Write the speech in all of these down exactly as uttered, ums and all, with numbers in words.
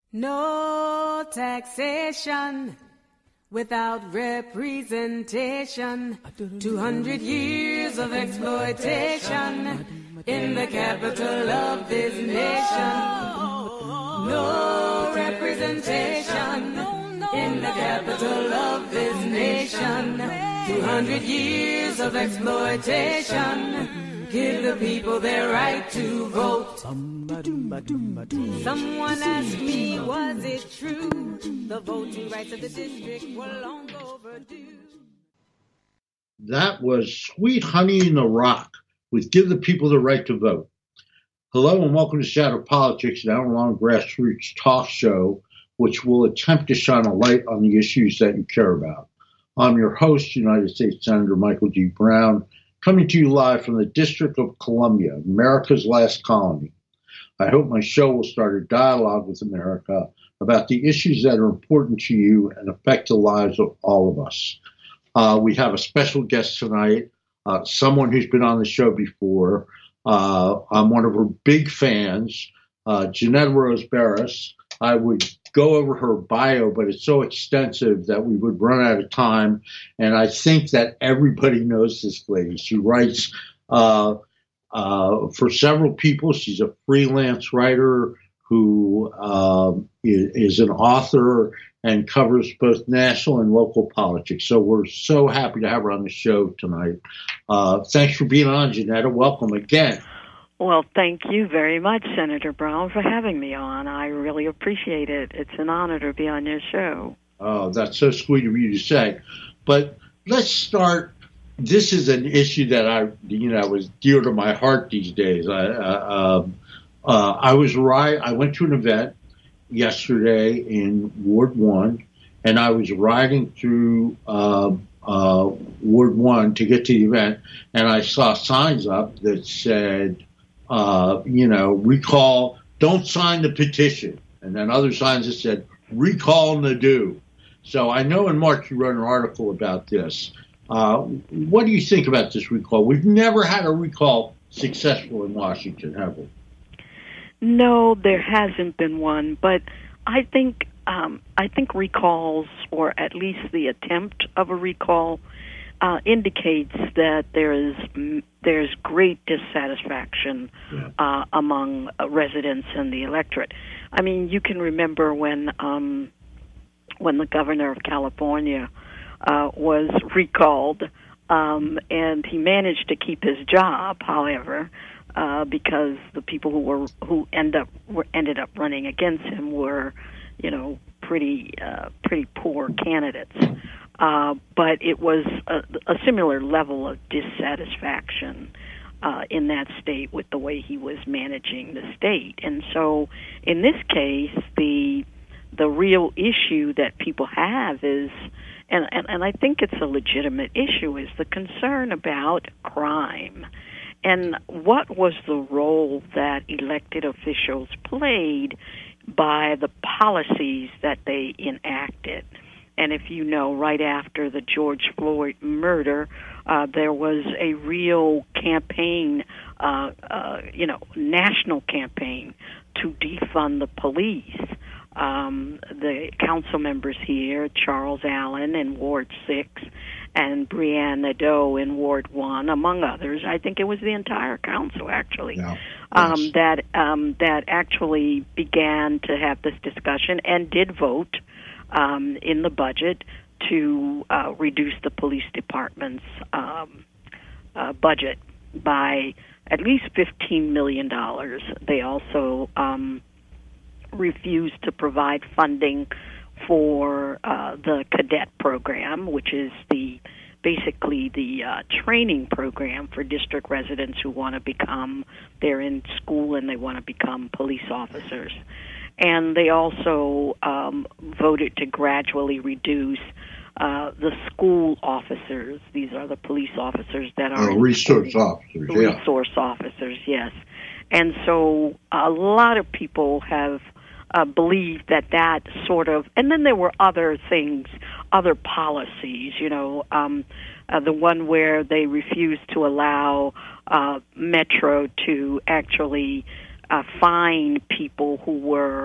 No taxation without representation. Two hundred years of exploitation in the capital of this nation. No representation in the capital of this nation. Two hundred years of exploitation. Give the people their right to vote. Someone asked me, was it true? The voting rights of the district were long overdue. That was Sweet Honey in the Rock with Give the People the Right to Vote. Hello and welcome to Shadow Politics, an hour-long grassroots talk show which will attempt to shine a light on the issues that you care about. I'm your host, United States Senator Michael D. Brown, coming to you live from the District of Columbia, America's last colony. I hope my show will start a dialogue with America about the issues that are important to you and affect the lives of all of us. Uh, we have a special guest tonight, uh, someone who's been on the show before. Uh, I'm one of her big fans, uh, Jeanetta Rose Barris. I would go over her bio, but it's so extensive that we would run out of time. And I think that everybody knows this lady. She writes uh, uh, for several people. She's a freelance writer who um, is, is an author and covers both national and local politics. So we're so happy to have her on the show tonight. Uh, thanks for being on, Jeanetta. Welcome again. Well, thank you very much, Senator Brown, for having me on. I really appreciate it. It's an honor to be on your show. Oh, that's so sweet of you to say. But let's start. This is an issue that I, you know, was dear to my heart these days. I, uh, um, uh, I was right. I went to an event yesterday in Ward One, and I was riding through uh, uh, Ward One to get to the event, and I saw signs up that said, Uh, you know, recall, don't sign the petition. And then other signs that said, recall Nadeau. So I know in March you wrote an article about this. Uh, what do you think about this recall? We've never had a recall successful in Washington, have we? No, there hasn't been one. But I think um, I think recalls, or at least the attempt of a recall, Uh, indicates that there is there's great dissatisfaction yeah. uh, among uh, residents and the electorate. I mean, you can remember when um, when the governor of California uh, was recalled, um, and he managed to keep his job. However, uh, because the people who were who end up were ended up running against him were, you know, pretty uh, pretty poor candidates. Uh, but it was a, a similar level of dissatisfaction uh, in that state with the way he was managing the state. And so in this case, the the real issue that people have is, and, and, and I think it's a legitimate issue, is the concern about crime. And what was the role that elected officials played by the policies that they enacted? And if you know, right after the George Floyd murder, uh, there was a real campaign, uh, uh, you know, national campaign to defund the police. Um, the council members here, Charles Allen in Ward six and Breanne Nadeau in Ward one, among others, I think it was the entire council, actually, yeah. um, yes. that um, that actually began to have this discussion and did vote Um, in the budget to uh, reduce the police department's um, uh, budget by at least fifteen million dollars. They also um, refused to provide funding for uh, the cadet program, which is the basically the uh, training program for district residents who want to become, they're in school and they want to become police officers. And they also um, voted to gradually reduce uh, the school officers. These are the police officers that are uh, resource officers. Yeah. Resource officers, yes. And so a lot of people have uh, believed that that sort of, and then there were other things, other policies. You know, um, uh, the one where they refused to allow uh, Metro to actually Uh, fine people who were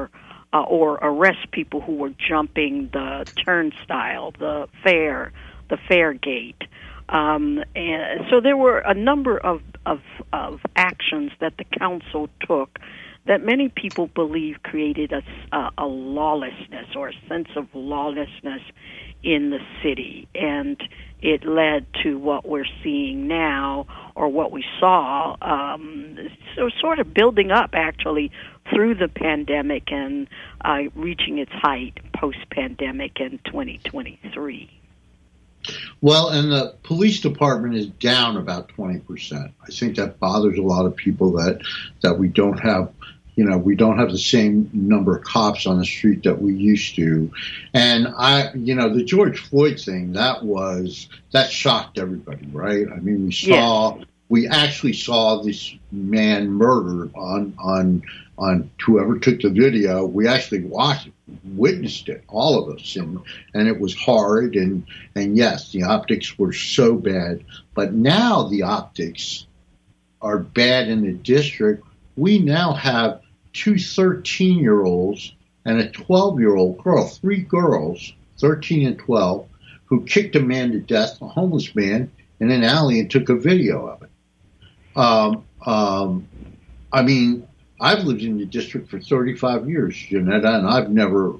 uh, or arrest people who were jumping the turnstile, the fare, the fare gate. Um, and so there were a number of, of of actions that the council took that many people believe created a, a, a lawlessness or a sense of lawlessness in the city, and it led to what we're seeing now, or what we saw, um, so sort of building up actually through the pandemic and uh, reaching its height post-pandemic in twenty twenty-three. Well, and the police department is down about twenty percent. I think that bothers a lot of people that that we don't have, you know, we don't have the same number of cops on the street that we used to. And I, you know, the George Floyd thing, that was, that shocked everybody, right? I mean, we saw, yeah. we actually saw this man murdered on, on, on whoever took the video. We actually watched it, witnessed it, all of us, and and it was hard, and and yes, the optics were so bad, but now the optics are bad in the district. We now have two thirteen-year-olds and a twelve-year-old girl, three girls, thirteen and twelve, who kicked a man to death, a homeless man, in an alley and took a video of it. Um, um, I mean, I've lived in the district for thirty-five years, Janetta, and I've never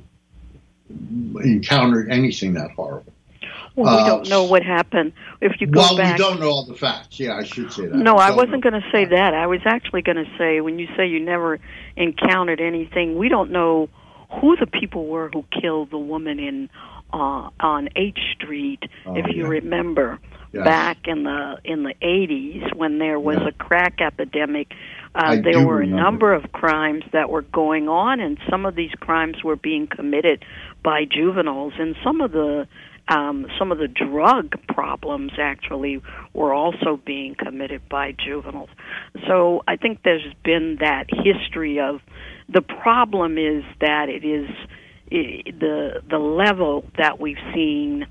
encountered anything that horrible. Well, we uh, don't know what happened. If you go well, back, we don't know all the facts. Yeah, I should say that. No, we I wasn't going to say that. I was actually going to say, when you say you never encountered anything, we don't know who the people were who killed the woman in uh, on H Street, oh, if you yeah. remember. Yes. Back in the in the eighties, when there was yeah. a crack epidemic, uh, there were a remember. number of crimes that were going on, and some of these crimes were being committed by juveniles, and some of the um, some of the drug problems actually were also being committed by juveniles. So I think there's been that history of, the problem is that it is it, the the level that we've seen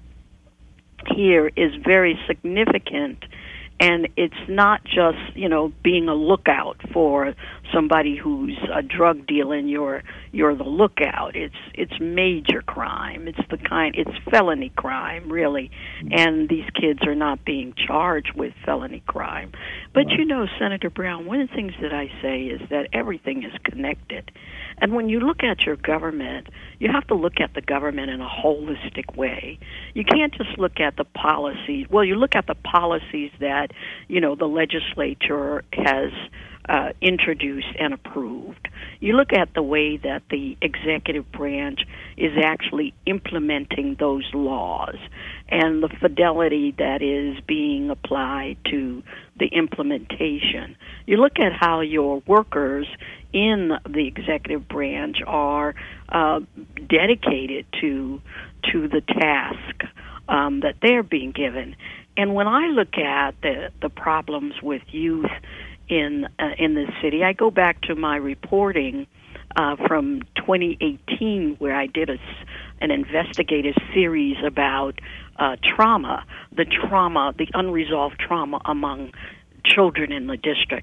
here is very significant, and it's not just, you know, being a lookout for somebody who's a drug dealer and you're you're the lookout. It's it's major crime. It's the kind it's felony crime, really. And these kids are not being charged with felony crime. But right. you know, Senator Brown, one of the things that I say is that everything is connected. And when you look at your government, you have to look at the government in a holistic way. You can't just look at the policies. Well, you look at the policies that, you know, the legislature has uh, introduced and approved. You look at the way that the executive branch is actually implementing those laws and the fidelity that is being applied to the implementation. You look at how your workers in the executive branch are uh, dedicated to to the task um, that they're being given. And when I look at the the problems with youth in uh, in the city, I go back to my reporting uh, from twenty eighteen, where I did a, an investigative series about uh, trauma, the trauma, the unresolved trauma among children in the district,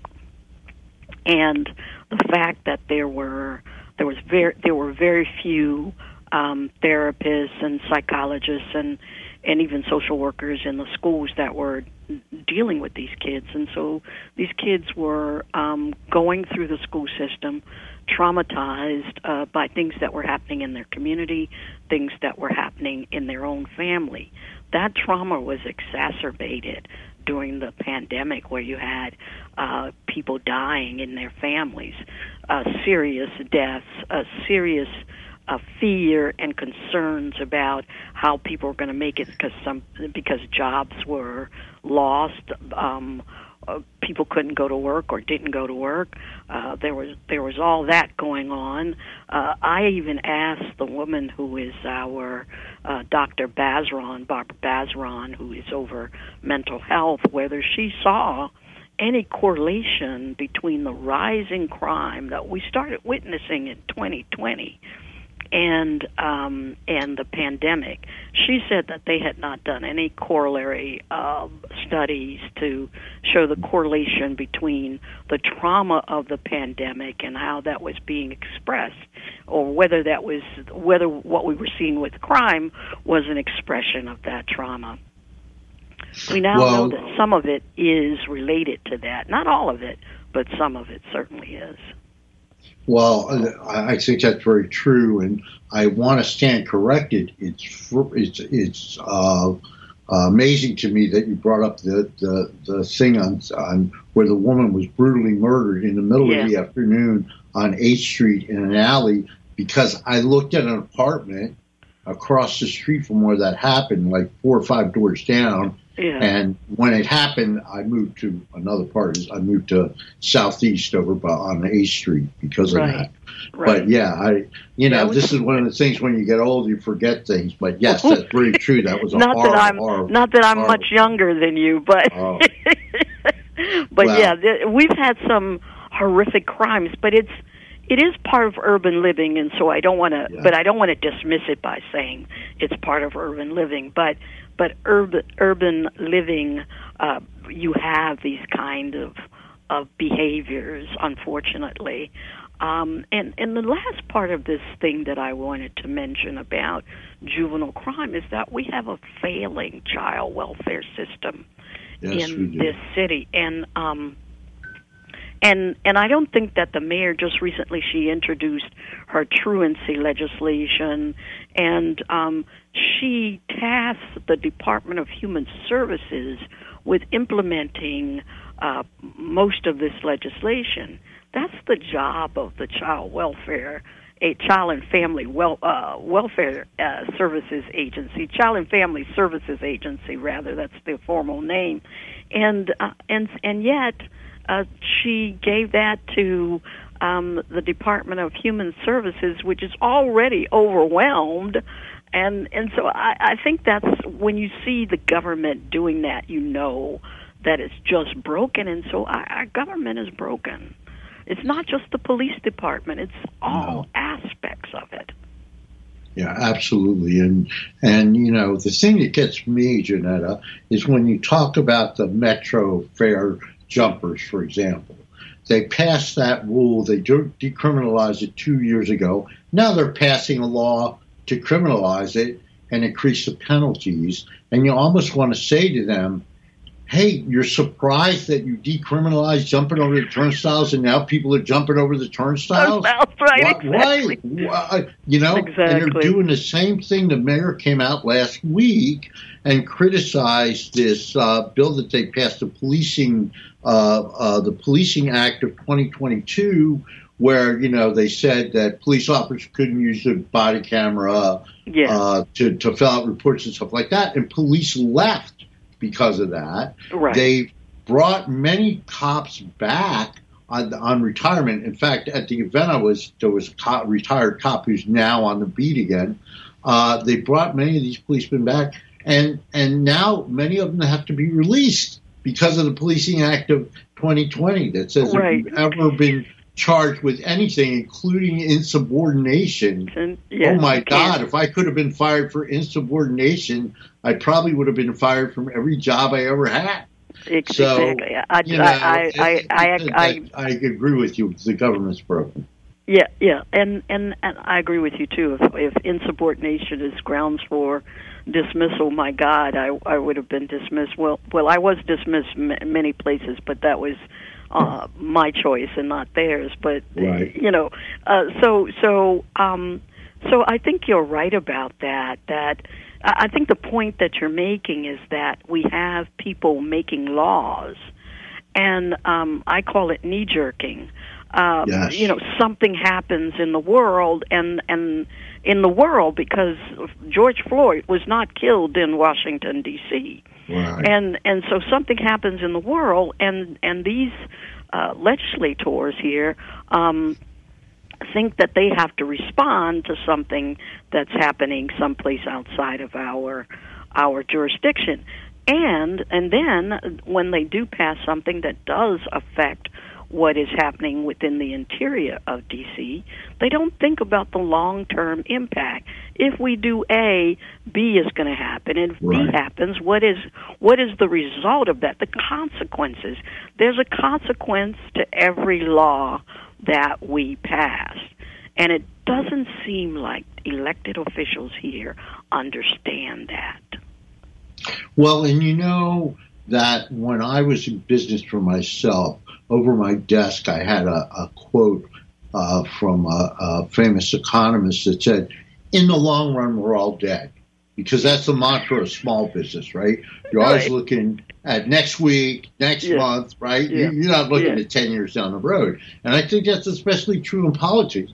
and the fact that there were there was very there were very few um, therapists and psychologists and and even social workers in the schools that were dealing with these kids. And so these kids were um, going through the school system traumatized uh, by things that were happening in their community, things that were happening in their own family. That trauma was exacerbated during the pandemic, where you had uh, people dying in their families, uh, serious deaths, uh, serious uh, fear and concerns about how people were going to make it because some because jobs were lost. Um, uh, people couldn't go to work or didn't go to work. Uh, there was there was all that going on. Uh, I even asked the woman who is our uh, Doctor Bazron, Barbara Bazron, who is over mental health, whether she saw any correlation between the rising crime that we started witnessing in twenty twenty and um, and the pandemic. She said that they had not done any corollary uh, studies to show the correlation between the trauma of the pandemic and how that was being expressed, or whether that was whether what we were seeing with crime was an expression of that trauma. We now well, know that some of it is related to that. Not all of it, but some of it certainly is. Well, I think that's very true, and I want to stand corrected. It's it's it's uh, amazing to me that you brought up the the, the thing on, on where the woman was brutally murdered in the middle yeah. of the afternoon on eighth Street in an alley, because I looked at an apartment across the street from where that happened, like four or five doors down. Yeah. And when it happened, I moved to another part. I moved to southeast over by, on eighth Street because of right. that. Right. But yeah, I, you know, yeah, this is one of the things when you get old, you forget things. But yes, that's very true. That was a not horrible, that I'm horrible, not that I'm horrible. much younger than you, but oh. but well, yeah, th- we've had some horrific crimes, but it's. It is part of urban living, and so I don't want to, yeah. but I don't want to dismiss it by saying it's part of urban living. But, but urban urban living, uh, you have these kind of of behaviors, unfortunately. Um, and and the last part of this thing that I wanted to mention about juvenile crime is that we have a failing child welfare system yes, in this city, and. Um, And and I don't think that the mayor just recently, she introduced her truancy legislation, and um, she tasked the Department of Human Services with implementing uh, most of this legislation. That's the job of the Child Welfare, a Child and Family well, uh, Welfare uh, Services Agency, Child and Family Services Agency, rather. That's the formal name, and uh, and and yet. Uh, she gave that to um, the Department of Human Services, which is already overwhelmed. And and so I, I think that's when you see the government doing that, you know that it's just broken. And so our, our government is broken. It's not just the police department. It's all no. aspects of it. Yeah, absolutely. And, and you know, the thing that gets me, Janetta, is when you talk about the Metro fare jumpers, for example. They passed that rule. They de- decriminalized it two years ago. Now they're passing a law to criminalize it and increase the penalties. And you almost want to say to them, hey, you're surprised that you decriminalized jumping over the turnstiles and now people are jumping over the turnstiles? That's right, why, exactly. Why, you know, exactly. And they're doing the same thing. The mayor came out last week and criticized this uh, bill that they passed, the policing, uh, uh, the Policing Act of twenty twenty-two, where, you know, they said that police officers couldn't use the body camera yeah. uh, to, to fill out reports and stuff like that. And police left because of that. Right. They brought many cops back on, on retirement. In fact, at the event I was, there was a cop, retired cop who's now on the beat again. Uh, they brought many of these policemen back, and and now many of them have to be released because of the Policing Act of twenty twenty that says right. if you've ever been charged with anything, including insubordination. And, yes, oh my God, can. if I could have been fired for insubordination, I probably would have been fired from every job I ever had. Exactly. So, I, you know, I, I, I, I, I, I agree with you. The government's broken. Yeah, yeah, and, and, and I agree with you, too. If, if insubordination is grounds for dismissal, my God, I, I would have been dismissed. Well, well, I was dismissed in many places, but that was uh, my choice and not theirs. But, right. you know, uh, so, so, um, so I think you're right about that, that I think the point that you're making is that we have people making laws, and um, I call it knee-jerking. Um, yes. You know, something happens in the world, and, and in the world, because George Floyd was not killed in Washington, D C Right. And and so something happens in the world, and, and these uh, legislators here um, think that they have to respond to something that's happening someplace outside of our our jurisdiction. And and then when they do pass something that does affect what is happening within the interior of D C, they don't think about the long-term impact. If we do A, B is going to happen. And if right. B happens, what is what is the result of that? The consequences. There's a consequence to every law that we pass. And it doesn't seem like elected officials here understand that. Well, and you know that when I was in business for myself, over my desk I had a, a quote uh, from a, a famous economist that said, in the long run, we're all dead. Because that's the mantra of small business, right? You're always right. looking at next week, next yeah. month, right? Yeah. You're not looking yeah. at ten years down the road. And I think that's especially true in politics.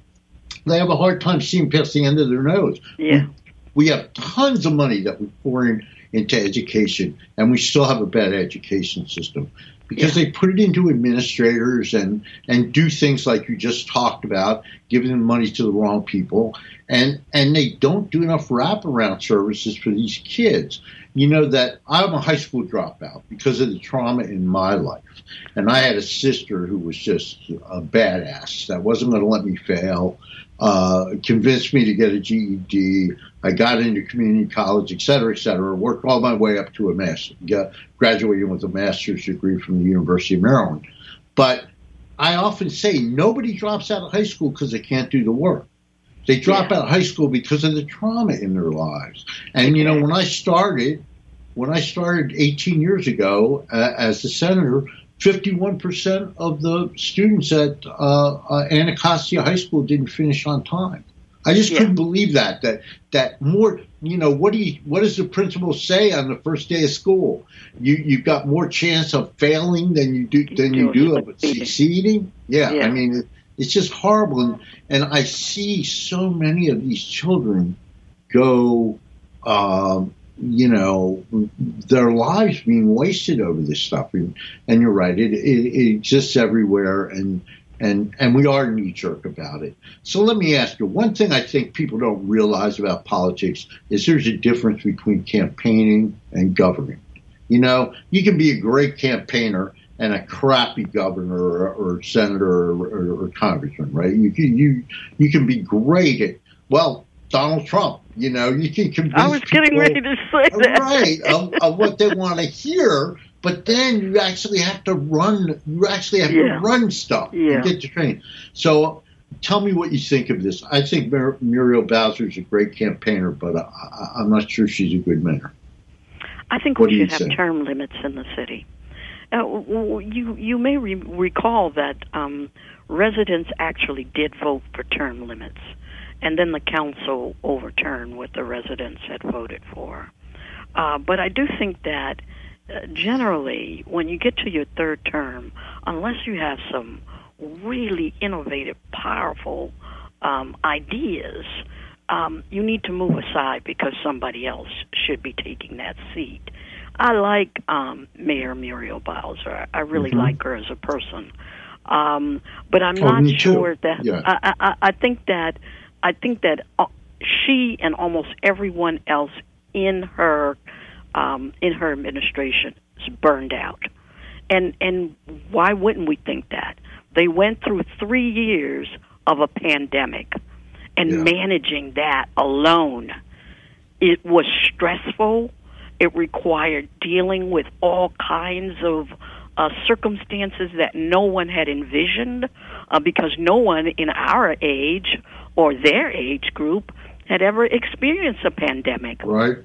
They have a hard time seeing past the end of their nose. Yeah. We, we have tons of money that we pour in into education, and we still have a bad education system because yeah. they put it into administrators and, and do things like you just talked about, giving them money to the wrong people, and, and they don't do enough wraparound services for these kids. You know that I'm a high school dropout because of the trauma in my life, and I had a sister who was just a badass that wasn't going to let me fail, uh, convinced me to get a G E D. I got into community college, et cetera, et cetera, worked all my way up to a master, got, graduated with a master's degree from the University of Maryland. But I often say nobody drops out of high school because they can't do the work. They drop yeah. out of high school because of the trauma in their lives. And, okay. you know, when I started, when I started eighteen years ago uh, as a senator, fifty-one percent of the students at uh, uh, Anacostia High School didn't finish on time. I just yeah. couldn't believe that, that, that more, you know, what do you, what does the principal say on the first day of school? You, you've got more chance of failing than you do, than you do of succeeding. Yeah. yeah. I mean, it, it's just horrible. And, and I see so many of these children go, um, you know, their lives being wasted over this stuff. And, and you're right. It, it, it exists everywhere. And, And and we are knee-jerk about it. So let me ask you, one thing I think people don't realize about politics is there's a difference between campaigning and governing. You know, you can be a great campaigner and a crappy governor or, or senator or, or, or congressman, right? You can, you, you can be great at, well, Donald Trump, you know, you can convince I was getting people, ready to say that. Right, of, of what they want to hear. But then you actually have to run. You actually have yeah. to run stuff yeah. and get to train. So, tell me what you think of this. I think Mur- Muriel Bowser is a great campaigner, but I, I'm not sure she's a good mayor. I think what we should have say? term limits in the city. Uh, you you may re- recall that um, residents actually did vote for term limits, and then the council overturned what the residents had voted for. Uh, but I do think that. Uh, generally, when you get to your third term, unless you have some really innovative, powerful um, ideas, um, you need to move aside because somebody else should be taking that seat. I like um, Mayor Muriel Bowser. I really mm-hmm. like her as a person, um, but I'm oh, not me sure too. that. Yeah. I, I, I think that I think that uh, she and almost everyone else in her. Um, in her administration is burned out. And and why wouldn't we think that? They went through three years of a pandemic, and yeah. managing that alone, it was stressful. It required dealing with all kinds of uh, circumstances that no one had envisioned uh, because no one in our age or their age group had ever experienced a pandemic. Right.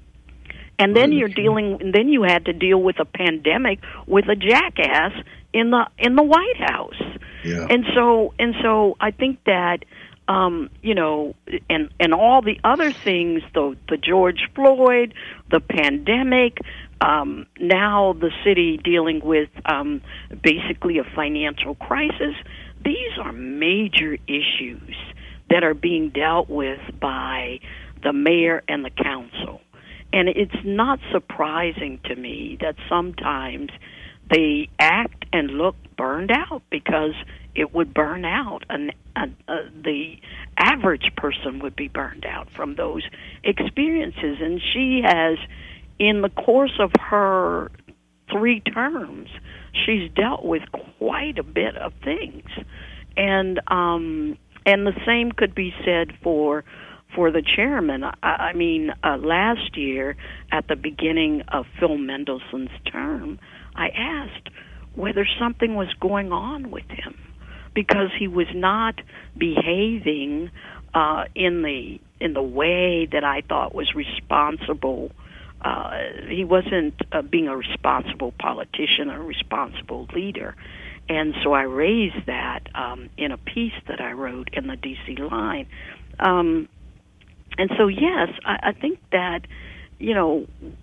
And then you're dealing. And then you had to deal with a pandemic with a jackass in the in the White House. Yeah. And so and so I think that um, you know, and and all the other things, the the George Floyd, the pandemic, um, now the city dealing with um, basically a financial crisis. These are major issues that are being dealt with by the mayor and the council. And it's not surprising to me that sometimes they act and look burned out because it would burn out. And uh, uh, the average person would be burned out from those experiences. And she has, in the course of her three terms, she's dealt with quite a bit of things, and um, and the same could be said for for the chairman. I, I mean, uh, last year at the beginning of Phil Mendelson's term, I asked whether something was going on with him because he was not behaving uh, in the in the way that I thought was responsible. Uh, he wasn't uh, being a responsible politician or a responsible leader. And so I raised that um, in a piece that I wrote in the D C Line. Um, and so, yes, I, I think that, you know,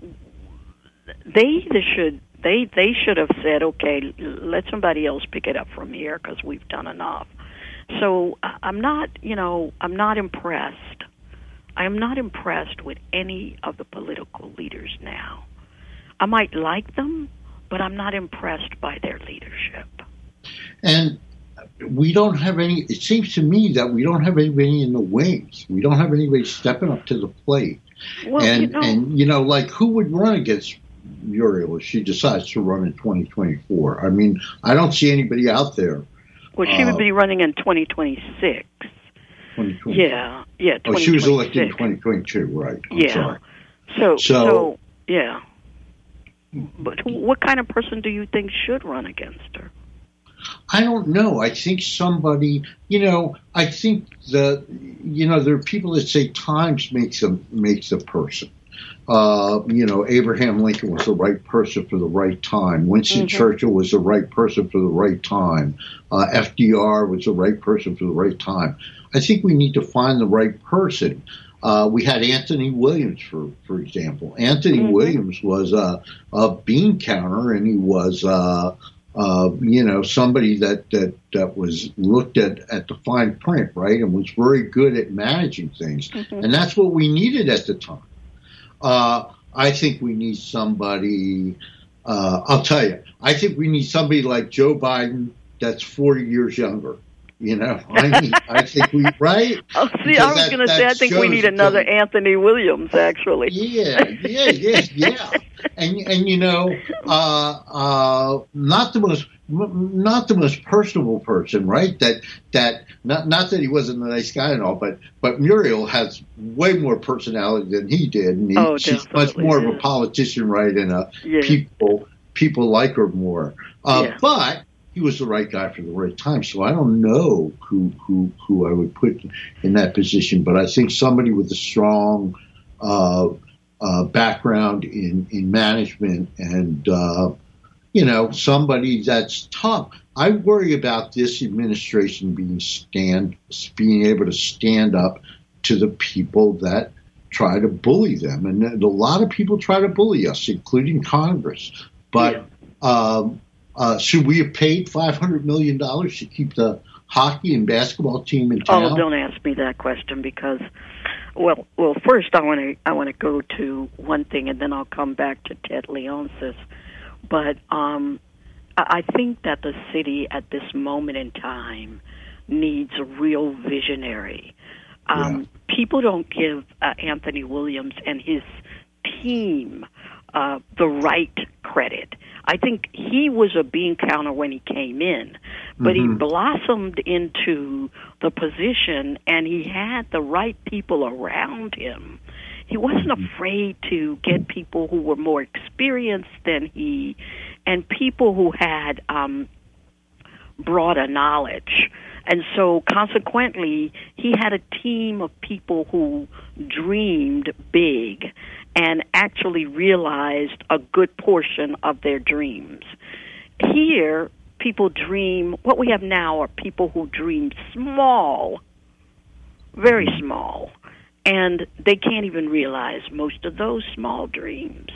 they either should, they, they should have said, okay, let somebody else pick it up from here because we've done enough. So I'm not, you know, I'm not impressed. I am not impressed with any of the political leaders now. I might like them, but I'm not impressed by their leadership. And we don't have any, it seems to me that we don't have anybody in the wings. We don't have anybody stepping up to the plate. Well, and, you know, and, you know, like who would run against Muriel if she decides to run in twenty twenty-four? I mean, I don't see anybody out there. Well, she uh, would be running in twenty twenty-six. twenty twenty. Yeah, yeah. Oh, she was elected in twenty twenty-two, right? I'm yeah. sorry. So, so, so, yeah. But what kind of person do you think should run against her? I don't know. I think somebody, you know, I think the, you know, there are people that say times makes a makes a person. Uh, you know, Abraham Lincoln was the right person for the right time. Winston mm-hmm. Churchill was the right person for the right time. Uh, F D R was the right person for the right time. I think we need to find the right person. Uh, we had Anthony Williams, for for example. Anthony mm-hmm. Williams was a, a bean counter, and he was, uh, uh, you know, somebody that, that, that was looked at at the fine print, right, and was very good at managing things. Mm-hmm. And that's what we needed at the time. Uh, I think we need somebody, uh, I'll tell you, I think we need somebody like Joe Biden that's forty years younger. You know, I mean, I think we, right? Oh, see, because I was going to say, I think we need another that, Anthony Williams, actually. Yeah, yeah, yeah, yeah. And, and you know, uh, uh, not the most, not the most personable person, right? That, that, not, not that he wasn't a nice guy and all, but, but Muriel has way more personality than he did. And he, oh, she's much more yeah. of a politician, right? And uh, yeah. people, people like her more. Uh, yeah. But, he was the right guy for the right time. So I don't know who who who I would put in that position, but I think somebody with a strong uh, uh, background in, in management and, uh, you know, somebody that's tough. I worry about this administration being stand being able to stand up to the people that try to bully them. And a lot of people try to bully us, including Congress. But yeah. um, Uh, should we have paid five hundred million dollars to keep the hockey and basketball team in town? Oh, don't ask me that question because, well, well, first I want to I want to go to one thing and then I'll come back to Ted Leonsis. But um, I think that the city at this moment in time needs a real visionary. Um, yeah. People don't give uh, Anthony Williams and his team uh, the right credit. I think he was a bean counter when he came in, but mm-hmm. he blossomed into the position and he had the right people around him. He wasn't afraid to get people who were more experienced than he and people who had um, broader knowledge. And so consequently, he had a team of people who dreamed big and actually realized a good portion of their dreams. Here, people dream, what we have now are people who dream small, very small, and they can't even realize most of those small dreams.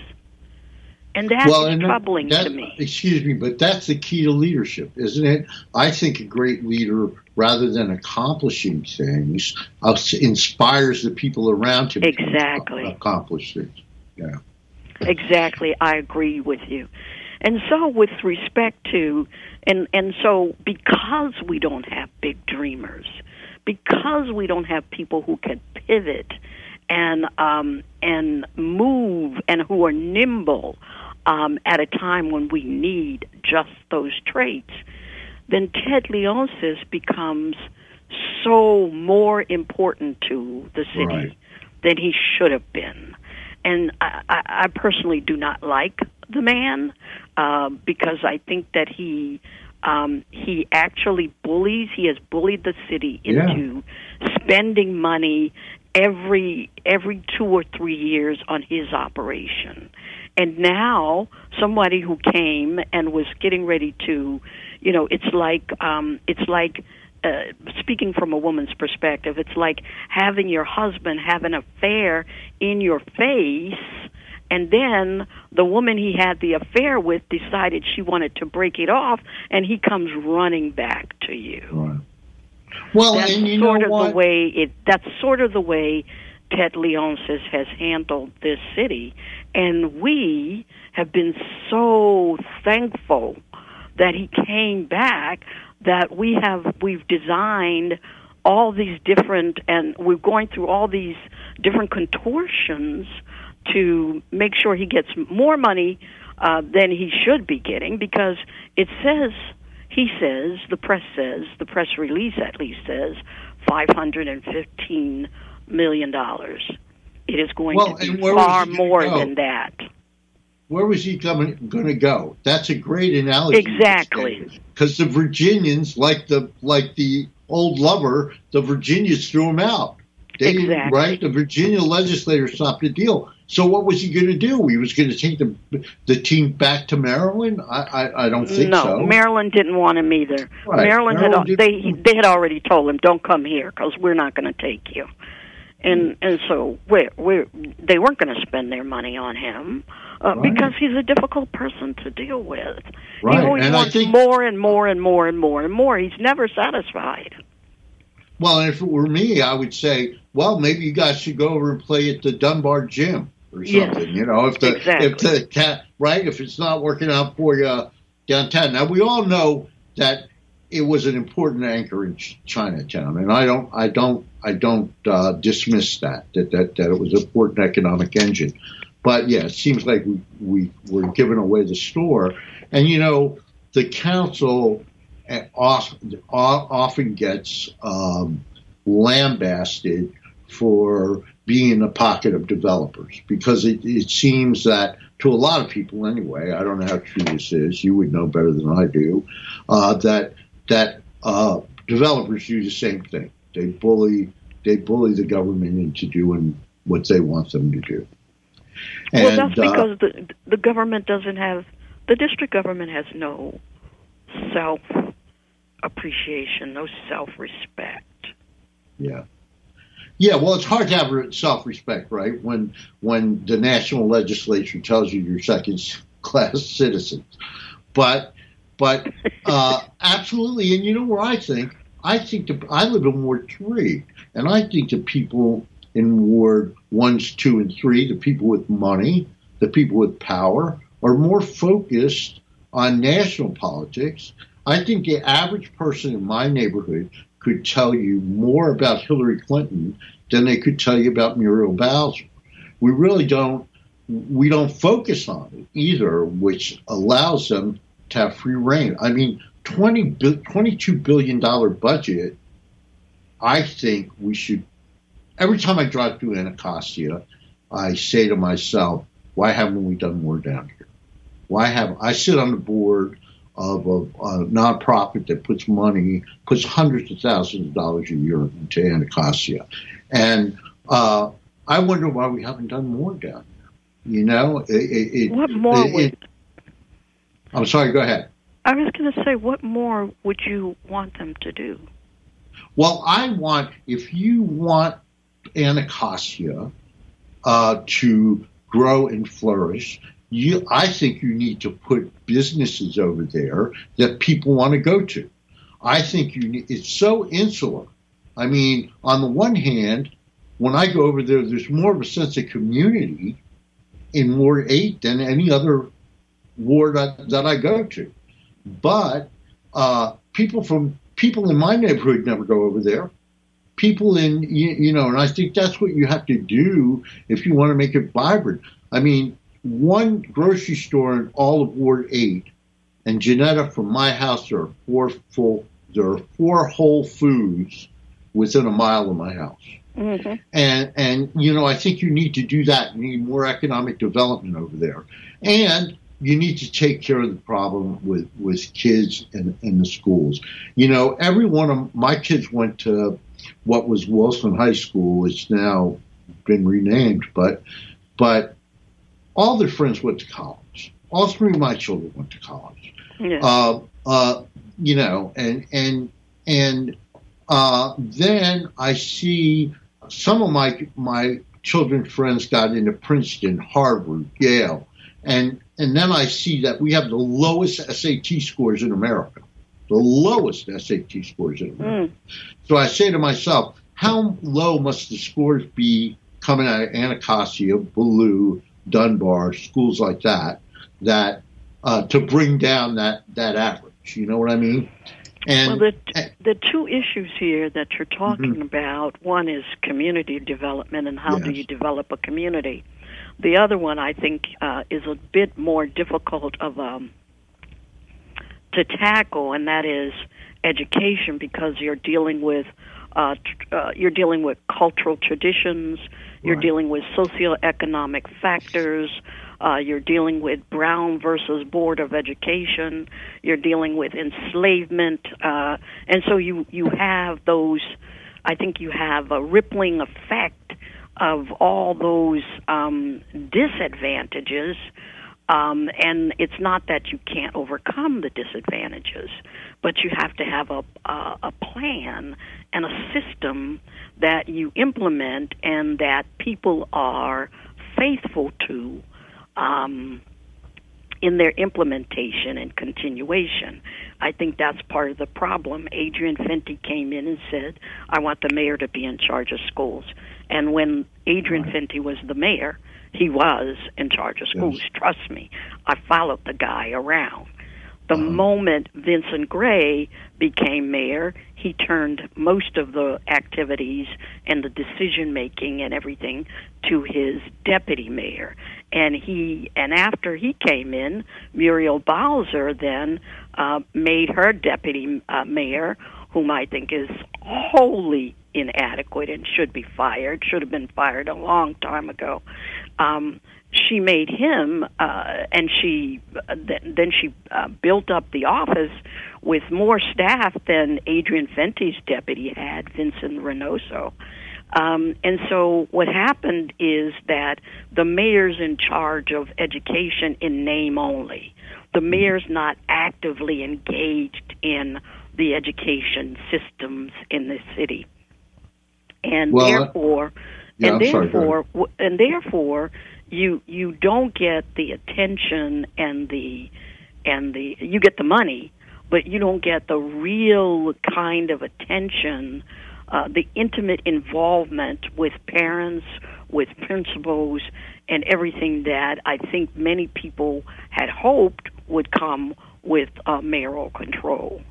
And that's well, and troubling that, to me. Excuse me, but that's the key to leadership, isn't it? I think a great leader, rather than accomplishing things, uh, inspires the people around him exactly. to accomplish things. Yeah. Exactly. I agree with you. And so with respect to, and, and so because we don't have big dreamers, because we don't have people who can pivot and um, and move and who are nimble, um, at a time when we need just those traits, then Ted Leonsis becomes so more important to the city Right. than he should have been. And I, I, I personally do not like the man uh, because I think that he um, he actually bullies. He has bullied the city into yeah. spending money every every two or three years on his operation. And now somebody who came and was getting ready to, you know, it's like um, it's like. Uh, speaking from a woman's perspective, it's like having your husband have an affair in your face, and then the woman he had the affair with decided she wanted to break it off, and he comes running back to you. Right. Well, that's and you sort know of what? the way it. That's sort of the way Ted Leonsis has handled this city, and we have been so thankful that he came back. That we have, we've designed all these different, and we're going through all these different contortions to make sure he gets more money uh, than he should be getting, because it says, he says, the press says, the press release at least says, five hundred fifteen million dollars. It is going well, to be far more go? than that. Where was he going to go? That's a great analogy. Exactly. Because the Virginians, like the like the old lover, the Virginians threw him out. They exactly. didn't, right? The Virginia legislators stopped the deal. So what was he going to do? He was going to take the the team back to Maryland? I I, I don't think no, so. No, Maryland didn't want him either. Right. Maryland, Maryland had they they had already told him, "Don't come here because we're not going to take you." And and so we we they weren't going to spend their money on him. Uh, right. Because he's a difficult person to deal with. Right. He always and wants I think, more and more and more and more and more. He's never satisfied. Well, and if it were me, I would say, well, maybe you guys should go over and play at the Dunbar Gym or something. Yes, you know, if the exactly. if the cat right, if it's not working out for you downtown. Now we all know that it was an important anchor in Ch- Chinatown, and I don't, I don't, I don't uh, dismiss that, that that that it was an important economic engine. But yeah, it seems like we, we were giving away the store. And, you know, the council often, often gets um, lambasted for being in the pocket of developers because it, it seems that, to a lot of people anyway, I don't know how true this is, you would know better than I do, uh, that that uh, developers do the same thing. They bully, they bully the government into doing what they want them to do. And, well, that's because uh, the the government doesn't have, the district government has no self-appreciation, no self-respect. Yeah. Yeah, well, it's hard to have self-respect, right, when when the national legislature tells you you're second-class citizens. But, but uh, absolutely, and you know where I think? I think the, I live in Ward three, and I think the people in Ward ones, two, and three, the people with money, the people with power, are more focused on national politics. I think the average person in my neighborhood could tell you more about Hillary Clinton than they could tell you about Muriel Bowser. We really don't, we don't focus on it either, which allows them to have free reign. I mean, twenty, twenty-two billion dollars budget, I think we should, every time I drive through Anacostia, I say to myself, why haven't we done more down here? Why have I sit on the board of a, a nonprofit that puts money, puts hundreds of thousands of dollars a year into Anacostia, and uh, I wonder why we haven't done more down here. You know, it, it, what more? It, would, it, I'm sorry. Go ahead. I was going to say, what more would you want them to do? Well, I want, if you want Anacostia uh, to grow and flourish, you, I think you need to put businesses over there that people want to go to. I think you need, it's so insular. I mean, on the one hand, when I go over there, there's more of a sense of community in Ward eight than any other ward that, that I go to. But uh, people from people in my neighborhood never go over there. People in, you, you know, and I think that's what you have to do if you want to make it vibrant. I mean, one grocery store in all of Ward eight, and Janetta, from my house, there are four full, there are four Whole Foods within a mile of my house. Mm-hmm. And, and, you know, I think you need to do that. You need more economic development over there. And you need to take care of the problem with, with kids in, in the schools. You know, every one of my kids went to what was Wilson High School. It's now been renamed, but, but all their friends went to college. All three of my children went to college. Yeah. Uh, uh, you know, and, and, and, uh, then I see some of my, my children's friends got into Princeton, Harvard, Yale. And, and then I see that we have the lowest S A T scores in America, the lowest S A T scores in America. Mm. So I say to myself, how low must the scores be coming out of Anacostia, Ballou, Dunbar, schools like that, that uh, to bring down that, that average? You know what I mean? And well, the, the two issues here that you're talking mm-hmm. about, one is community development and how yes. do you develop a community. The other one, I think, uh, is a bit more difficult of um, to tackle, and that is education, because you're dealing with uh, tr- uh, you're dealing with cultural traditions, you're right. dealing with socioeconomic factors, uh, you're dealing with Brown versus Board of Education, you're dealing with enslavement, uh, and so you you have those. I think you have a rippling effect of all those um, disadvantages, um, and it's not that you can't overcome the disadvantages, but you have to have a, a, a plan and a system that you implement and that people are faithful to um, in their implementation and continuation. I think that's part of the problem. Adrian Fenty came in and said, I want the mayor to be in charge of schools. And when Adrian right. Fenty was the mayor, he was in charge of schools. Yes. Trust me, I followed the guy around. The uh-huh. moment Vincent Gray became mayor, he turned most of the activities and the decision-making and everything to his deputy mayor. And he, and after he came in, Muriel Bowser then uh, made her deputy uh, mayor, whom I think is wholly inadequate and should be fired, should have been fired a long time ago. Um, she made him, uh, and she uh, th- then she uh, built up the office with more staff than Adrian Fenty's deputy had, Vincent Reynoso. Um, and so what happened is that the mayor's in charge of education in name only. The mayor's not actively engaged in the education systems in the city. And well, therefore, yeah, and I'm therefore, sorry, and therefore, you you don't get the attention and the and the you get the money, but you don't get the real kind of attention, uh, the intimate involvement with parents, with principals, and everything that I think many people had hoped would come with uh, mayoral control.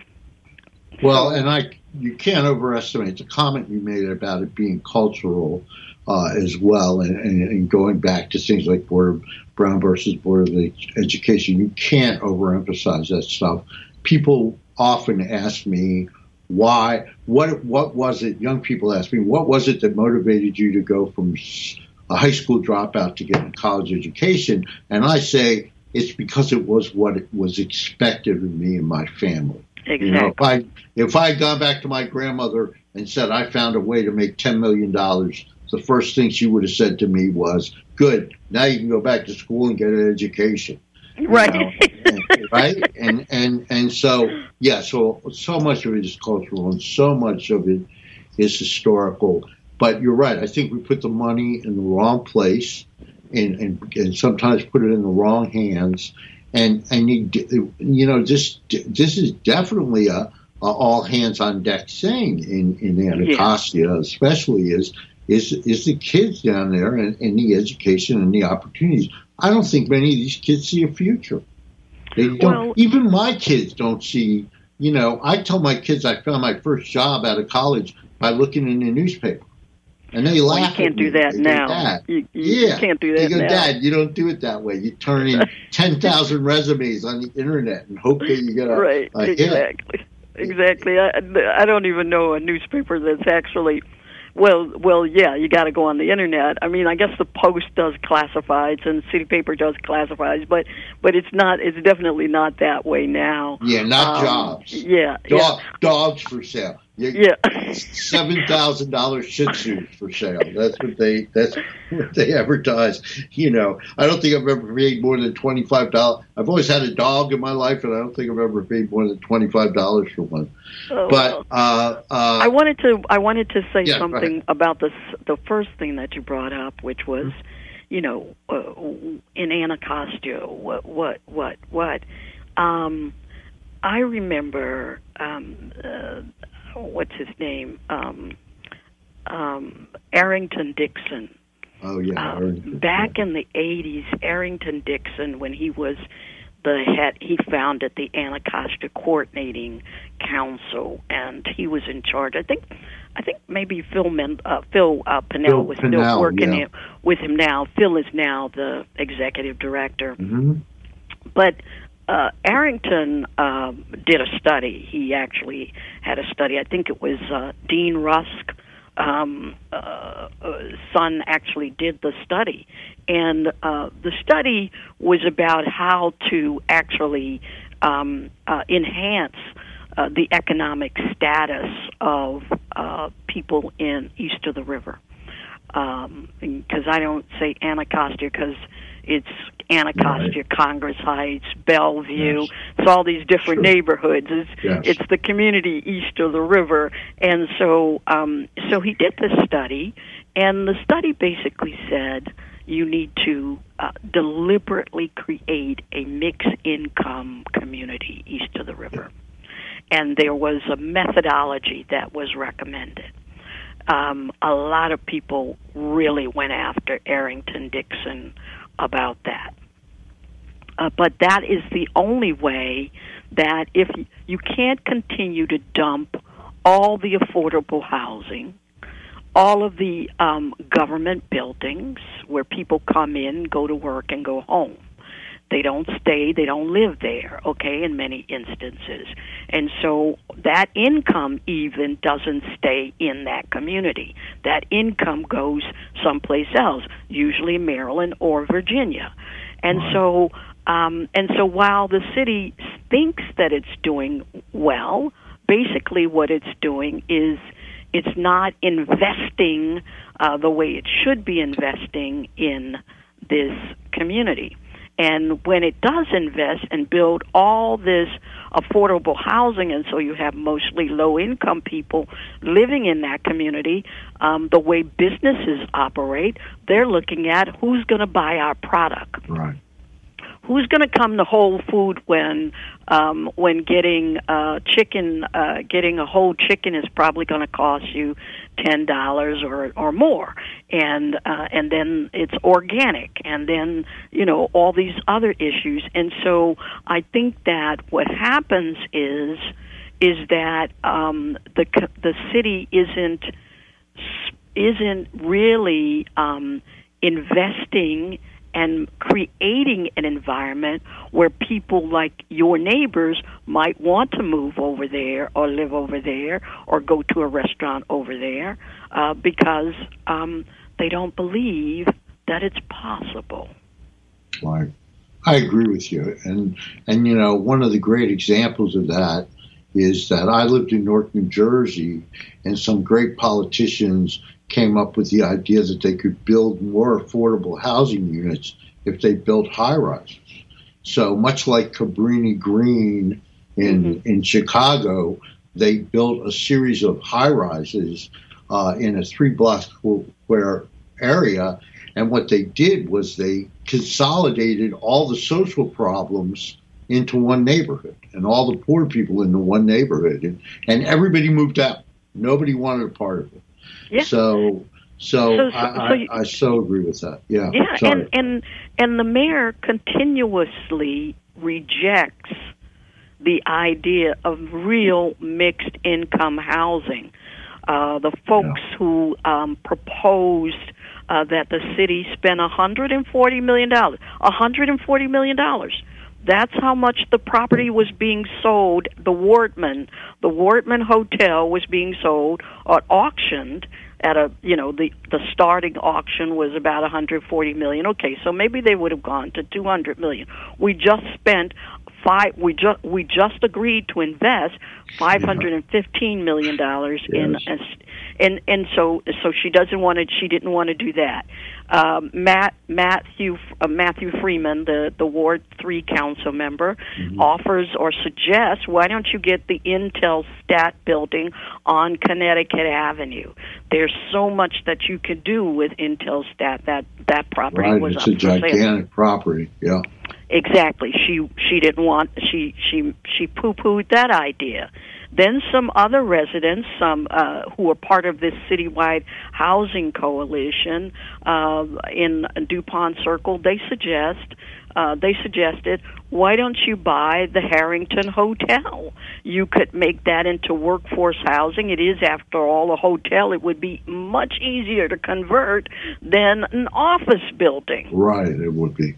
Well, and I, you can't overestimate the comment you made about it being cultural uh, as well, and, and, and going back to things like Board of, Brown versus Board of Education. You can't overemphasize that stuff. People often ask me why, what, what was it? Young people ask me, what was it that motivated you to go from a high school dropout to get a college education? And I say it's because it was what it was expected of me and my family. Exactly. You know, if I if I had gone back to my grandmother and said I found a way to make ten million dollars, the first thing she would have said to me was, "Good, now you can go back to school and get an education." Right. You know? and, right. And and and so yeah. So so much of it is cultural, and so much of it is historical. But you're right. I think we put the money in the wrong place, and and, and sometimes put it in the wrong hands. And and you you know this this is definitely a, a all hands on deck thing in in Anacostia, yeah. especially is is is the kids down there and, and the education and the opportunities. I don't think many of these kids see a future. They don't. Well, even my kids don't see. You know, I tell my kids I found my first job out of college by looking in the newspaper. And they well, laugh you can't at do me. that They now. Go, Dad. You, you, yeah. you can't do that They go, now. Dad, you don't do it that way. You turn in ten thousand resumes on the internet and hope that you get a, right, a hit. Exactly. Exactly. I, I don't even know a newspaper that's actually, well, well, yeah, you got to go on the internet. I mean, I guess the Post does classifieds and City Paper does classifieds, but but it's not. It's definitely not that way now. Yeah, not um, jobs. Yeah, Dog, yeah. Dogs for sale. You, Yeah. Seven thousand dollars Shih Tzus for sale. That's what they. That's what they advertise. You know, I don't think I've ever paid more than twenty five dollars. I've always had a dog in my life, and I don't think I've ever paid more than twenty five dollars for one. Oh, but uh, uh, I wanted to. I wanted to say yeah, something about the the first thing that you brought up, which was, mm-hmm. you know, uh, in Anacostia, what, what, what, what. Um, I remember. Um, uh, what's his name? Um, um, Arrington Dixon. Oh yeah, uh, back yeah. in the eighties, Arrington Dixon, when he was the head, he founded the Anacostia Coordinating Council, and he was in charge. I think, I think maybe Phil Men, uh, Phil uh, Pinnell Phil was Pinnell, still working yeah. in, with him now. Phil is now the executive director, mm-hmm. but. Uh, Arrington uh, did a study. He actually had a study. I think it was uh, Dean Rusk. Um, uh, uh, son actually did the study, and uh, the study was about how to actually um, uh, enhance uh, the economic status of uh, people in east of the river. Um, because I don't say Anacostia because it's Anacostia, right. Congress Heights, Bellevue. Yes. It's all these different sure. neighborhoods. It's, yes. it's the community east of the river. And so um, so he did this study, and the study basically said you need to uh, deliberately create a mixed-income community east of the river. And there was a methodology that was recommended. Um, a lot of people really went after Arrington Dixon about that. Uh, but that is the only way that if you can't continue to dump all the affordable housing, all of the um, government buildings where people come in, go to work, and go home. They don't stay, they don't live there, okay, in many instances. And so that income even doesn't stay in that community. That income goes someplace else, usually Maryland or Virginia. And right. so um, and so while the city thinks that it's doing well, basically what it's doing is it's not investing uh, the way it should be investing in this community. And when it does invest and build all this affordable housing, and so you have mostly low-income people living in that community, um, the way businesses operate, they're looking at who's going to buy our product. Right. Who's going to come to Whole Food when um, when getting uh, chicken, uh, getting a whole chicken is probably going to cost you ten dollars or or more, and uh, and then it's organic, and then you know all these other issues, and so I think that what happens is is that um, the the city isn't isn't really um, investing and creating an environment where people like your neighbors might want to move over there or live over there or go to a restaurant over there uh, because um, they don't believe that it's possible. Right. I agree with you. And, and, you know, one of the great examples of that is that I lived in Newark, New Jersey, and some great politicians came up with the idea that they could build more affordable housing units if they built high-rises. So much like Cabrini Green in mm-hmm. in Chicago, they built a series of high-rises uh, in a three-block square area, and what they did was they consolidated all the social problems into one neighborhood and all the poor people into one neighborhood, and, and everybody moved out. Nobody wanted a part of it. Yeah. So, so, so, I, so you, I, I so agree with that. Yeah. Yeah, sorry. and, and and the mayor continuously rejects the idea of real mixed income housing. Uh, the folks yeah. who um, propose proposed uh, that the city spend one hundred forty million dollars. one hundred forty million dollars. That's how much the property was being sold. The Wardman, the Wardman Hotel was being sold or auctioned at a, you know, the the starting auction was about one hundred forty million dollars. Okay, so maybe they would have gone to two hundred million dollars. We just spent five. We just we just agreed to invest five hundred fifteen million dollars in, yes. and and so so she doesn't want to. She didn't want to do that. Um, Matt Matthew uh, Matthew Freeman, the the Ward Three council member, mm-hmm. offers or suggests, why don't you get the Intelstat building on Connecticut Avenue? There's so much that you could do with Intelstat. That that property right, was it's up a gigantic for property. Yeah, exactly. She she didn't want she she she poo-pooed that idea. Then some other residents, some uh, who are part of this citywide housing coalition uh, in DuPont Circle, they suggest uh, they suggested, why don't you buy the Harrington Hotel? You could make that into workforce housing. It is, after all, a hotel. It would be much easier to convert than an office building. Right, it would be.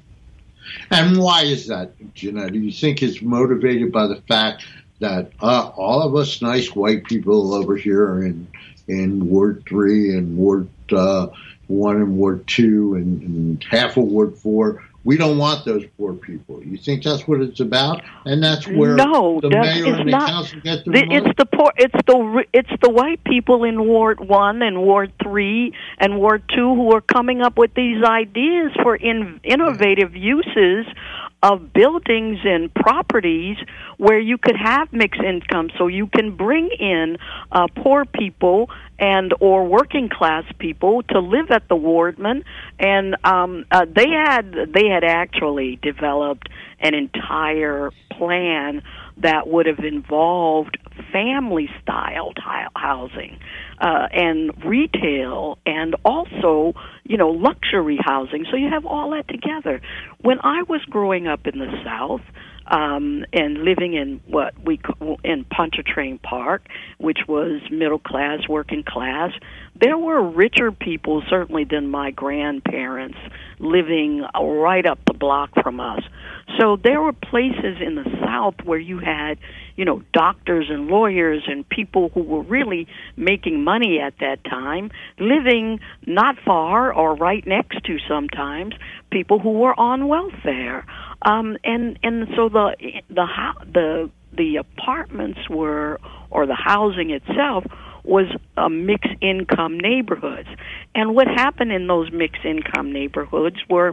And why is that, Jeanette? Do you think it's motivated by the fact that uh, all of us nice white people over here in in Ward three and Ward uh, one and Ward two and, and half of Ward four, we don't want those poor people? You think that's what it's about? And that's where no, the mayor and the not, council get their the, money? It's the poor. It's the it's the white people in Ward one and Ward three and Ward two who are coming up with these ideas for in, innovative uses of buildings and properties where you could have mixed income, so you can bring in uh, poor people and or working class people to live at the Wardman. And um, uh, they had they had actually developed an entire plan that would have involved family-style housing uh, and retail and also, you know, luxury housing. So you have all that together. When I was growing up in the South, Um, and living in what we call in Pontchartrain Park, which was middle class, working class, there were richer people certainly than my grandparents living right up the block from us. So there were places in the South where you had, you know, doctors and lawyers and people who were really making money at that time, living not far or right next to sometimes people who were on welfare. Um, and and so the the the the apartments were, or the housing itself was a mixed income neighborhoods. And what happened in those mixed income neighborhoods were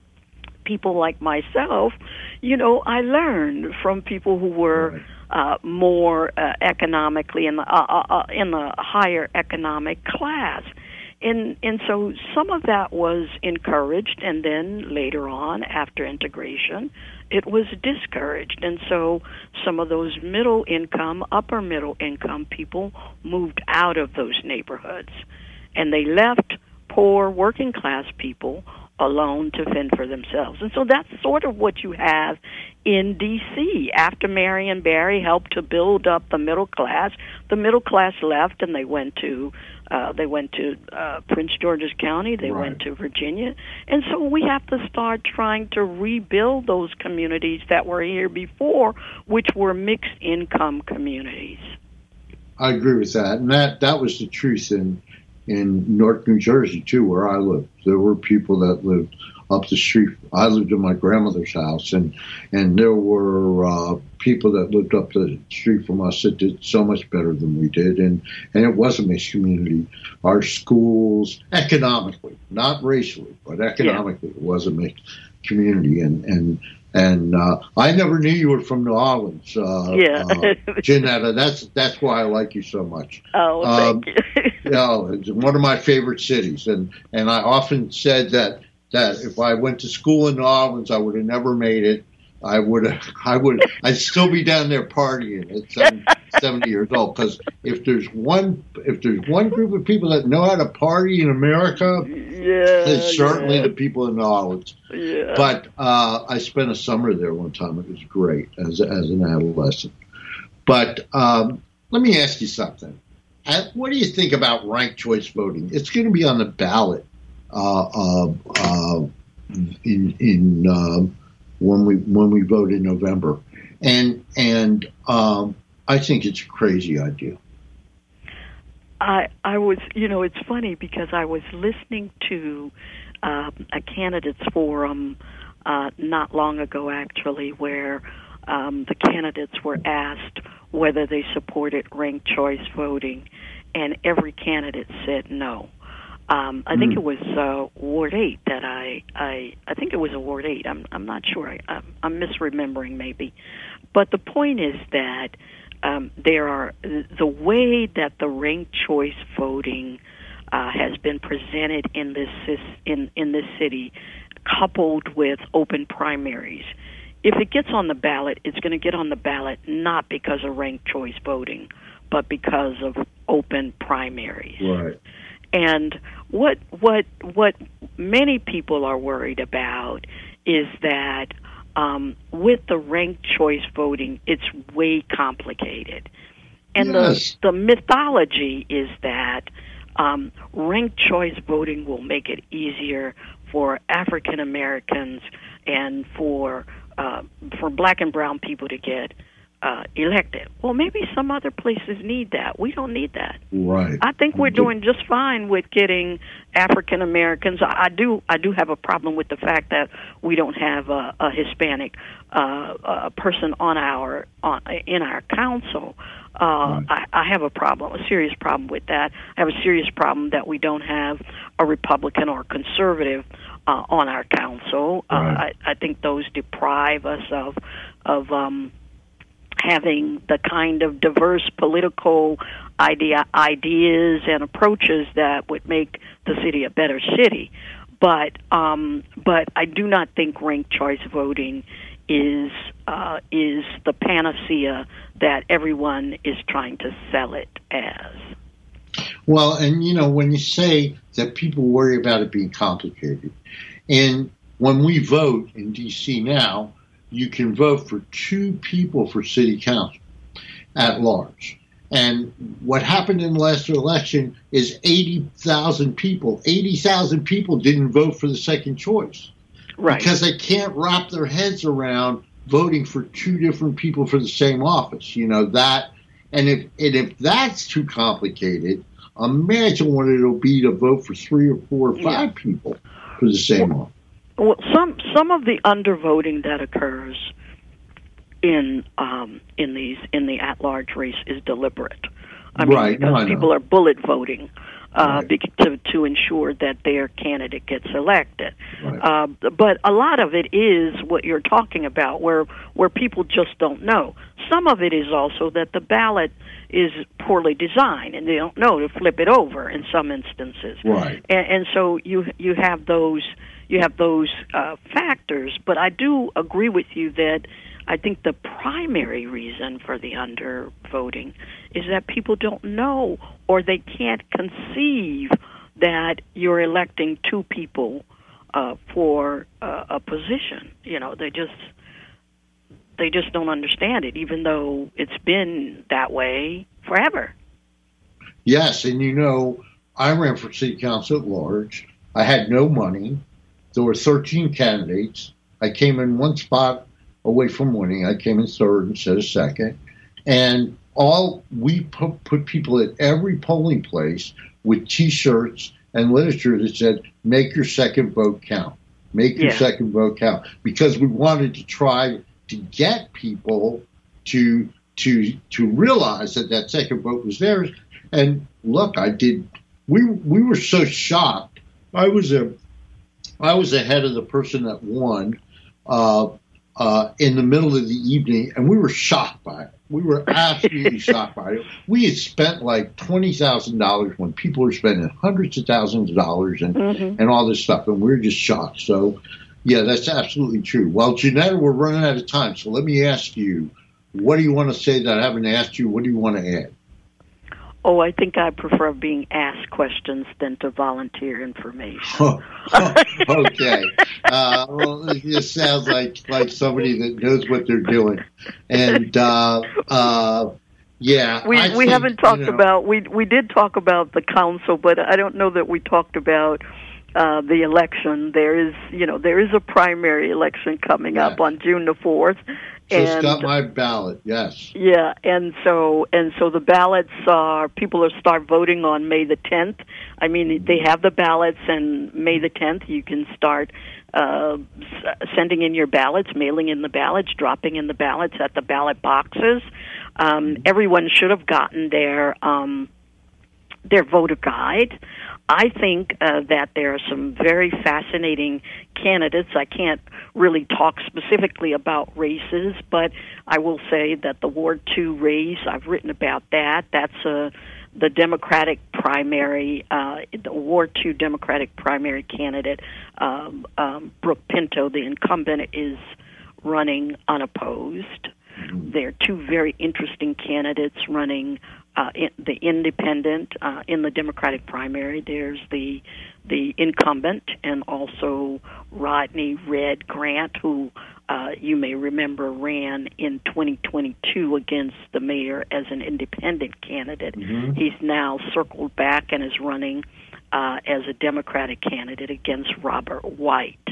people like myself. You know, I learned from people who were uh, more uh, economically in the uh, uh, in the higher economic class. And and so some of that was encouraged, and then later on, after integration, it was discouraged. And so some of those middle income, upper middle income people moved out of those neighborhoods, and they left poor working class people alone to fend for themselves. And so that's sort of what you have in D C After Marion Barry helped to build up the middle class, the middle class left, and they went to uh, they went to uh, Prince George's County, they right. went to Virginia. And so we have to start trying to rebuild those communities that were here before, which were mixed income communities. I agree with that. And that, that was the truth in in North New Jersey, too, where I lived. There were people that lived up the street. I lived in my grandmother's house, and and there were uh, people that lived up the street from us that did so much better than we did, and, and it was a mixed community. Our schools, economically, not racially, but economically, yeah. It was a mixed community, and and And uh, I never knew you were from New Orleans, uh, yeah. uh, Janetta. That's that's why I like you so much. Oh, well, um, thank you. You know, it's one of my favorite cities, and, and I often said that that if I went to school in New Orleans, I would have never made it. I would I would I'd still be down there partying at seventy, seventy years old. Because if there's one if there's one group of people that know how to party in America, yeah, it's certainly yeah. the people in New Orleans. Yeah. But uh, I spent a summer there one time. It was great as as an adolescent. But um, let me ask you something. And what do you think about ranked choice voting? It's going to be on the ballot uh, uh, uh, in in uh, when we when we vote in November, and and um, I think it's a crazy idea. I I was, you know, it's funny because I was listening to uh, a candidates forum uh, not long ago, actually, where um, the candidates were asked whether they supported ranked choice voting, and every candidate said no. Um, I think mm. it was uh, Ward eight that I, I I think it was a Ward eight. I'm I'm not sure. I, I'm, I'm misremembering maybe, but the point is that um, there are the way that the ranked choice voting uh, has been presented in this in in this city, coupled with open primaries. If it gets on the ballot, it's going to get on the ballot not because of ranked choice voting, but because of open primaries. Right. And what what what many people are worried about is that um, with the ranked choice voting, it's way complicated. And yes. the the mythology is that um, ranked choice voting will make it easier for African Americans and for uh, for black and brown people to get uh, elected. Well, maybe some other places need that. We don't need that. Right. I think we're doing just fine with getting African Americans. I, I do. I do have a problem with the fact that we don't have a, a Hispanic uh, a person on our on in our council. Uh, right. I, I have a problem, a serious problem with that. I have a serious problem that we don't have a Republican or conservative uh, on our council. Right. Uh, I, I think those deprive us of of um, having the kind of diverse political idea, ideas and approaches that would make the city a better city. But um, but I do not think ranked choice voting is uh, is the panacea that everyone is trying to sell it as. Well, and you know, when you say that people worry about it being complicated, and when we vote in D C now, you can vote for two people for city council at large. And what happened in the last election is eighty thousand people, eighty thousand people didn't vote for the second choice. Right. Because they can't wrap their heads around voting for two different people for the same office. You know, that, and if, and if that's too complicated, imagine what it'll be to vote for three or four or five yeah. people for the same well, office. Well, some, some of the undervoting that occurs in um, in these in the at-large race is deliberate. I mean, right. because no, people are bullet voting uh, right. to to ensure that their candidate gets elected. Right. Uh, but a lot of it is what you're talking about, where where people just don't know. Some of it is also that the ballot is poorly designed, and they don't know to flip it over in some instances. Right. And, and so you you have those you have those uh, factors. But I do agree with you that I think the primary reason for the undervoting is that people don't know, or they can't conceive that you're electing two people uh, for uh, a position. You know, they just they just don't understand it, even though it's been that way forever. Yes, and you know, I ran for city council at large. I had no money. There were thirteen candidates. I came in one spot away from winning. I came in third instead of second. And all we put, put people at every polling place with T-shirts and literature that said, make your second vote count. Make your yeah. second vote count. Because we wanted to try to get people to to to realize that that second vote was theirs. And look, I did. We we were so shocked. I was a I was ahead of the person that won. Uh, Uh, in the middle of the evening, and we were shocked by it. We were absolutely shocked by it. We had spent like twenty thousand dollars when people were spending hundreds of thousands of dollars and, mm-hmm. and all this stuff, and we were just shocked. So, yeah, that's absolutely true. Well, Janetta, we're running out of time, so let me ask you, what do you want to say that I haven't asked you? What do you want to add? Oh, I think I prefer being asked questions than to volunteer information. Oh, okay. Uh, well, it just sounds like, like somebody that knows what they're doing. And uh, uh, Yeah, we I we think, haven't talked you know, about we we did talk about the council, but I don't know that we talked about uh, the election. There is you know there is a primary election coming yeah. up on June the fourth. Just and, got my ballot. Yes. Yeah, and so and so the ballots are people are start voting on May the tenth. I mean, they have the ballots, and May the tenth you can start uh, sending in your ballots, mailing in the ballots, dropping in the ballots at the ballot boxes. Um, everyone should have gotten their um, their voter guide. I think uh, that there are some very fascinating candidates. I can't really talk specifically about races, but I will say that the Ward two race, I've written about that. That's a the Democratic primary, uh, the Ward two Democratic primary candidate, um, um, Brooke Pinto, the incumbent, is running unopposed. There are two very interesting candidates running uh, in, the independent uh, in the Democratic primary. There's the the incumbent, and also Rodney Red Grant, who uh, you may remember ran in twenty twenty-two against the mayor as an independent candidate. Mm-hmm. He's now circled back and is running uh, as a Democratic candidate against Robert White.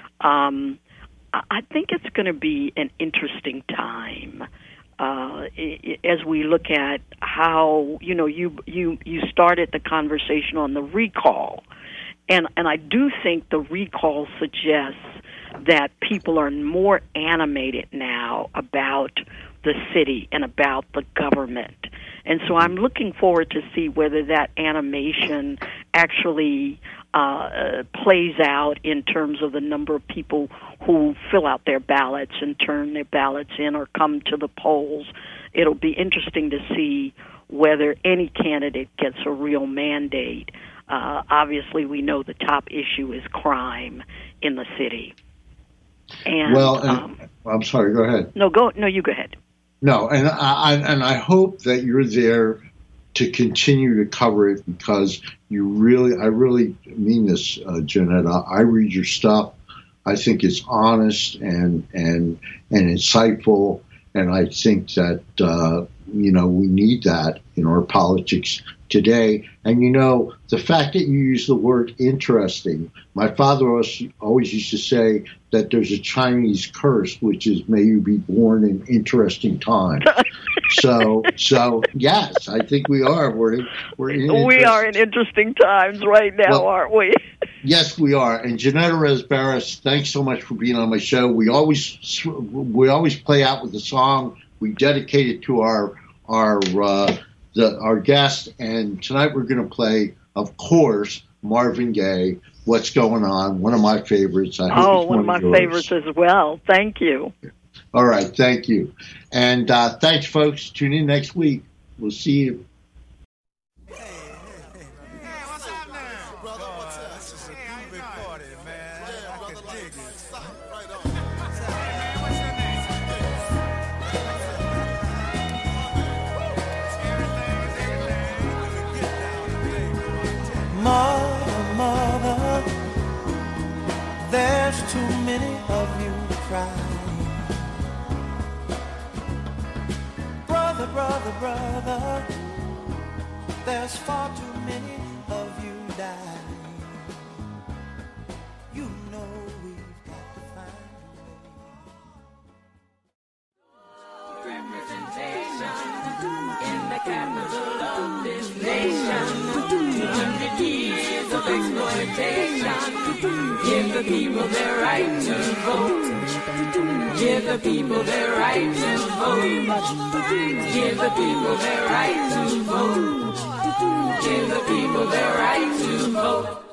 Um, I think it's going to be an interesting time uh, as we look at how, you know, you, you, you started the conversation on the recall. And, and I do think the recall suggests that people are more animated now about the city and about the government. And so I'm looking forward to see whether that animation actually uh, plays out in terms of the number of people who fill out their ballots and turn their ballots in or come to the polls. It'll be interesting to see whether any candidate gets a real mandate. Uh, obviously, we know the top issue is crime in the city. And, well, and, um, I'm sorry. Go ahead. No, go. No, you go ahead. No, and I and I hope that you're there to continue to cover it, because you really, I really mean this, uh, Janetta. I read your stuff. I think it's honest and and and insightful, and I think that uh, you know we need that in our politics today. And you know, the fact that you use the word interesting, my father always used to say that there's a Chinese curse, which is may you be born in interesting times. so, so yes, I think we are. We're we're in we are in interesting times right now, well, aren't we? Yes, we are. And Janetta Razbaris, thanks so much for being on my show. We always we always play out with a song we dedicate it to our our uh, the, our guest. And tonight we're going to play, of course, Marvin Gaye. What's Going On? One of my favorites. I hope oh, it's one, one of my yours. favorites as well. Thank you. All right, thank you. And uh, thanks, folks. Tune in next week. We'll see you. Mother, mother, there's too many of you crying. Brother, brother, brother, there's far too many of you dying. You know we've got to find a way. Representation in the capital of this nation. Hundred years of exploitation. Give the people their right to vote. Give the people their right to vote. Give the people their right to vote. Give the people their right to vote.